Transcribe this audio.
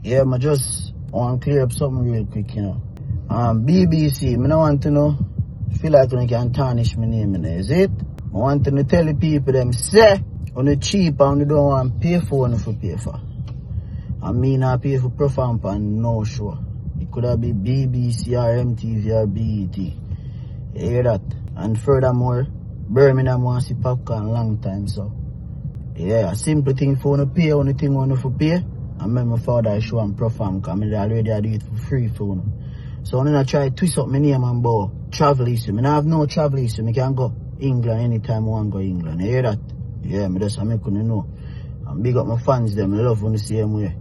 Yeah, I just want to clear up something real quick, you know. BBC, I don't want to know, feel like you can tarnish my name, is it? I want to tell the people them, say, on the cheap and they don't want to pay for what you pay for. I mean, I pay for perform and no show. It could have been BBC or MTV or BET. You hear that? And furthermore, Birmingham wants to see Popcorn long time, so. Yeah, a simple thing for you to pay, only thing you to pay. I remember my father show and perform, because I already do it for free for you. So I'm going to try to twist up my name and bow. Travel issue. I have no travel issue. I can go England anytime I want to go England. You hear that? Yeah, I just make you know. And big up my fans, them. I love you the same way.